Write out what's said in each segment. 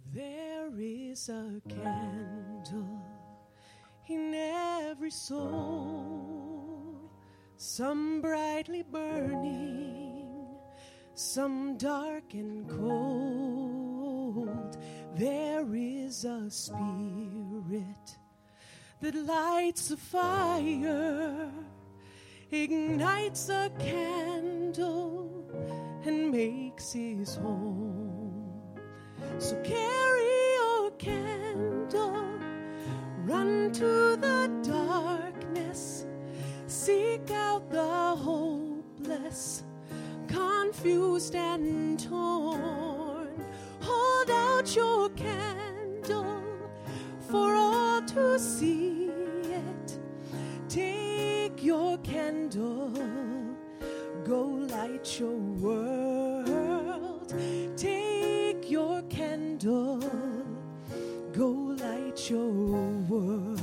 There is a candle in every soul, some brightly burning, some dark and cold. There is a spirit that lights a fire, ignites a candle, and makes his home. So carry your candle, run to the darkness, seek out the hopeless, confused and torn. Hold out your candle for all to see it. Take your candle, go light your world. Take your candle, go light your world.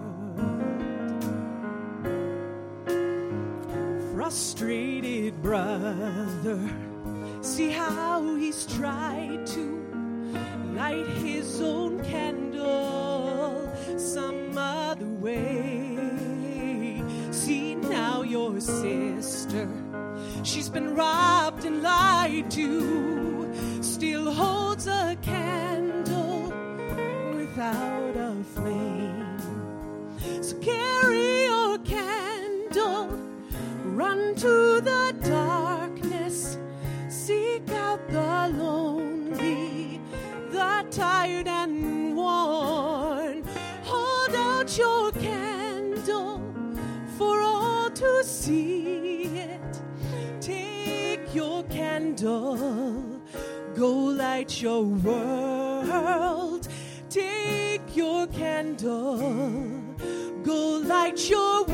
Frustrated brother, see how he's tried to light his own candle some other way. See now your sister, she's been robbed and lied to, still holds a candle without a flame. So carry your candle, run to the darkness, seek out the lonely, the tired and worn. Hold out your candle for all to see it. Take your candle, go light your world. Take your candle, go light your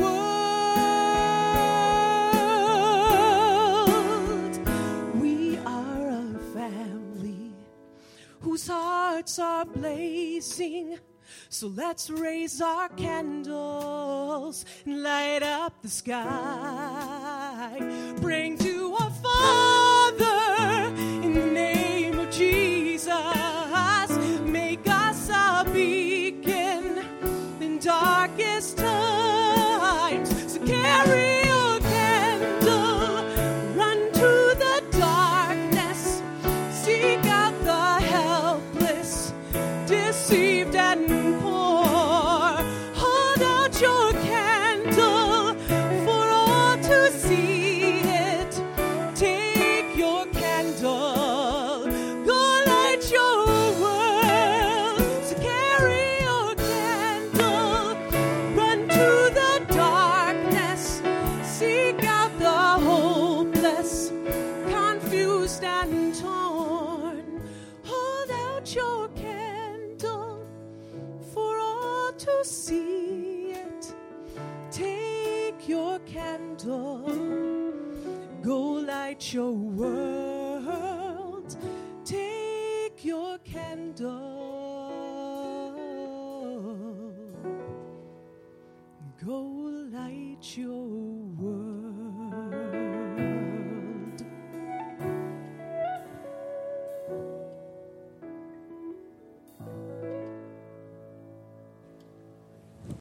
world. We are a family whose hearts are blazing. So let's raise our candles and light up the sky. Praying to our Father in the name of Jesus. Make us a beacon in darkest times. So carry your candle, run to the darkness, seek out the helpless, deceived and poor. Hold out your candle for all to see it. Take your candle, go light your world. So carry your candle, run to the darkness, seek out the hopeless, confused and torn. Hold out your candle for all to see it. Take your candle, go light your world. Take your candle, go light your world.